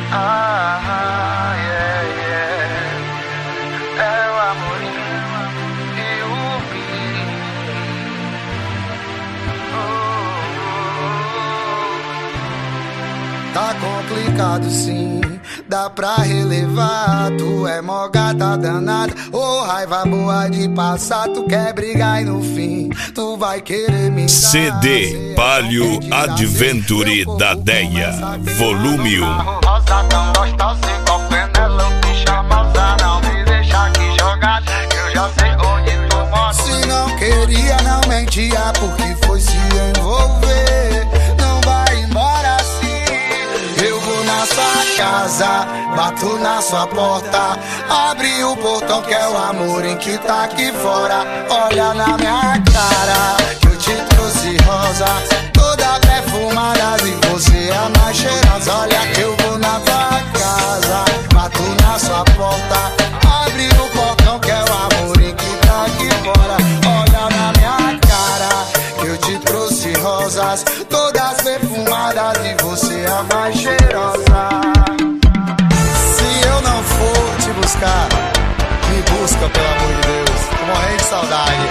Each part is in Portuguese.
Yeah, yeah. É o Amorim e o Bi. Tá complicado sim, dá pra relevar. Tu é mó gata danada, ô raiva boa de passar. Tu quer brigar e no fim tu vai querer me dar. CD Palio Adventure da Deia, volume 1. Rosa tão gostosa igual Penelope charmosa. Não me deixa aqui jogado, eu já sei onde tu mora. Se não queria, não mentia, porque foi se envolver. Não vai embora assim. Eu vou na sua casa, bato na sua porta. Abre o portão que é o Amorim que tá aqui fora. Olha na minha cara, que eu te trouxe rosas, toda perfumada e você é a mais cheirosa. Olha que eu vou na tua casa, bato na sua porta. Abre o portão que é o Amorim que tá aqui fora. Olha na minha cara, que eu te trouxe rosas, todas perfumadas e você é a mais cheirosa. Se eu não for te buscar, me busca pelo amor de Deus. Tô morrendo de saudade.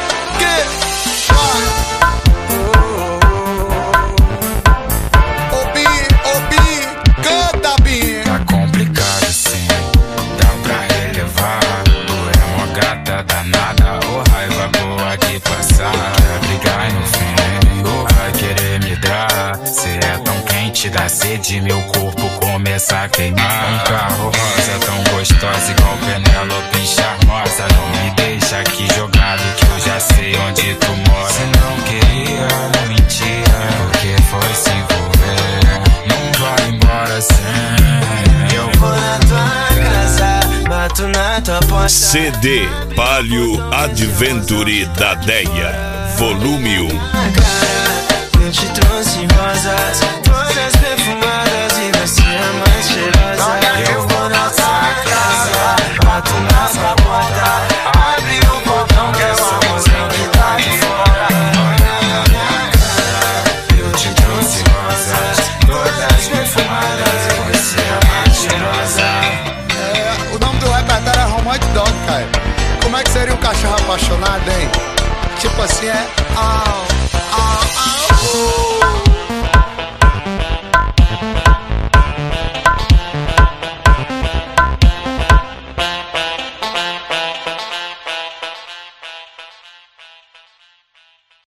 Canta, Bi. Tá complicado sim, dá pra relevar. Tu é mó gata danada, ô raiva boa de passar. Vai brigar e no fim, ou vai querer me dar. Cê é tão quente, dá sede, meu corpo começa a queimar. Um carro rosa tão gostosa igual Penelope charmosa. Não me deixa aqui jogado que eu já sei onde tu mora. Se não queria, não mentia, porque foi se envolver. Não vai embora sem. Eu vou na tua casa, bato na tua porta. CD Palio Adventure da Deia, volume 1. Eu te trouxe rosas, todas perfumadas e você é a mais cheirosa. Eu vou na sua casa, bato na sua porta. Abre o portão que é o Amorim que tá aqui fora. Olha na minha cara, eu te trouxe rosas, todas perfumadas e você é a mais cheirosa. O nome do repertório é Romantic Dog, cara. Como é que seria um cachorro apaixonado, hein? Tipo assim,